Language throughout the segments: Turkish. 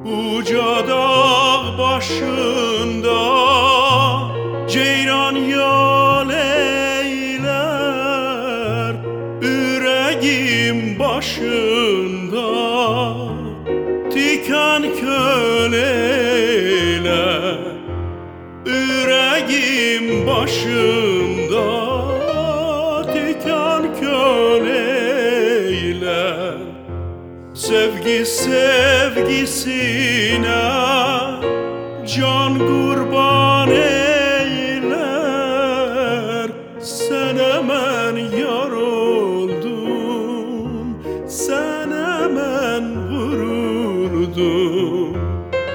Uca dağ başında ceyran yal eyler, yüreğim başında tikan köl eyler. Yüreğim başında tikan köl eyler. Sevgi sevgisine can kurban eyler. Sen hemen yar oldun, sen hemen vuruldun.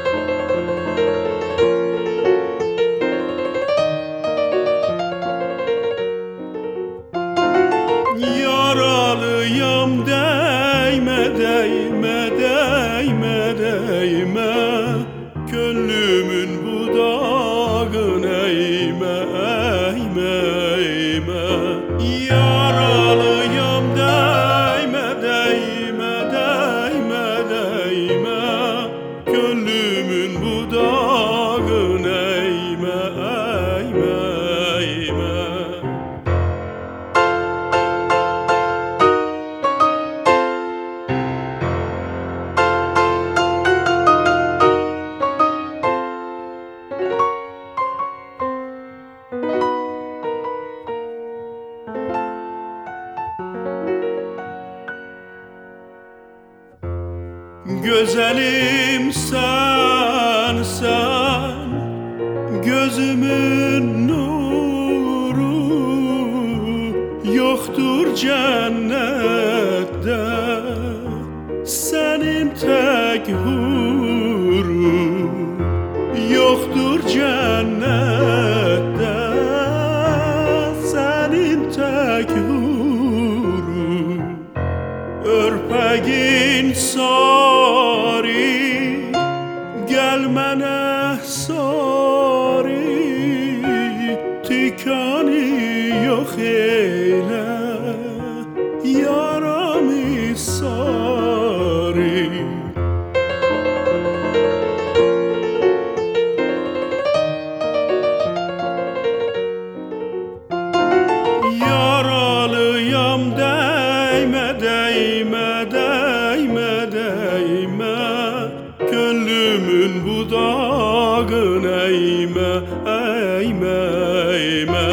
Yaralıyam değme değme değme değme, gönlümün budağın eğme eğme eğme. Yaralıyam değme değme değme değme, gönlümün budağın eğme eğme eğme. Güzelim sen, sen gözümün nuru, yoktur cennette senin tek huru. Yoktur cennette senin tek huru. Örpegin sari, gelmene sari, tikani yok eyle, yaramı sari. Yaralıyam değme değme değme değme, gönlümün budağın eğme eğme eğme.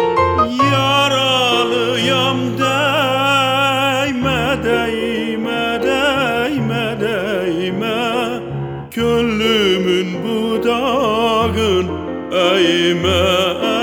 Yaralıyam değme değme değme değme, gönlümün budağın eğme eğme.